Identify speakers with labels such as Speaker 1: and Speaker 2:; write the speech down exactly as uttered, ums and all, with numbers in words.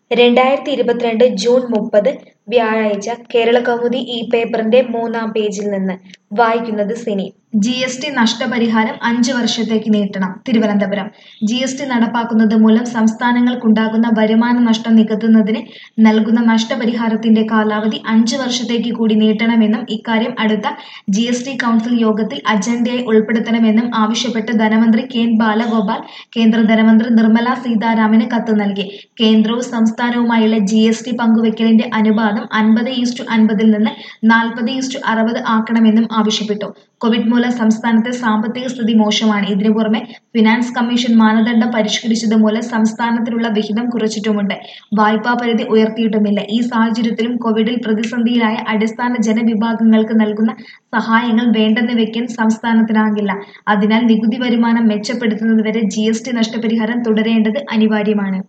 Speaker 1: രണ്ടായിരത്തി ഇരുപത്തിരണ്ട് ജൂൺ മുപ്പത് വ്യാഴാഴ്ച കേരളകൗമുദി ഈ പേപ്പറിന്റെ മൂന്നാം പേജിൽ നിന്ന് വായിക്കുന്നത് സിനി. ജി എസ് ടി നഷ്ടപരിഹാരം അഞ്ച് വർഷത്തേക്ക് നീട്ടണം. തിരുവനന്തപുരം ജി എസ് ടി നടപ്പാക്കുന്നത് മൂലം സംസ്ഥാനങ്ങൾക്കുണ്ടാകുന്ന വരുമാന നഷ്ടം നികത്തുന്നതിന് നൽകുന്ന നഷ്ടപരിഹാരത്തിന്റെ കാലാവധി അഞ്ച് വർഷത്തേക്ക് കൂടി നീട്ടണമെന്നും ഇക്കാര്യം അടുത്ത ജി എസ് ടി കൗൺസിൽ യോഗത്തിൽ അജണ്ടയായി ഉൾപ്പെടുത്തണമെന്നും ആവശ്യപ്പെട്ട് ധനമന്ത്രി കെൻ ബാലഗോപാൽ കേന്ദ്ര ധനമന്ത്രി നിർമ്മല സീതാരാമന് കത്ത് നൽകി. കേന്ദ്രവും സംസ്ഥാനവുമായുള്ള ജി എസ് ടി പങ്കുവയ്ക്കലിന്റെ അനുപാതം അൻപത് ഈസ്റ്റു അൻപതിൽ നിന്ന് നാൽപ്പത് ഈസ്റ്റു അറുപത് ആക്കണമെന്നും ആവശ്യപ്പെട്ടു. കോവിഡ് മൂലം സംസ്ഥാനത്തെ സാമ്പത്തിക സ്ഥിതി മോശമാണ്. ഇതിനു പുറമെ ഫിനാൻസ് കമ്മീഷൻ മാനദണ്ഡം പരിഷ്കരിച്ചത് മൂലം സംസ്ഥാനത്തിനുള്ള വിഹിതം കുറച്ചിട്ടുമുണ്ട്. വായ്പാ പരിധി ഉയർത്തിയിട്ടുമില്ല. ഈ സാഹചര്യത്തിലും കോവിഡിൽ പ്രതിസന്ധിയിലായ അടിസ്ഥാന ജനവിഭാഗങ്ങൾക്ക് നൽകുന്ന സഹായങ്ങൾ വേണ്ടെന്ന് വെക്കാൻ സംസ്ഥാനത്തിനാകില്ല. അതിനാൽ നികുതി വരുമാനം മെച്ചപ്പെടുത്തുന്നതുവരെ ജി എസ് ടി നഷ്ടപരിഹാരം തുടരേണ്ടത് അനിവാര്യമാണ്.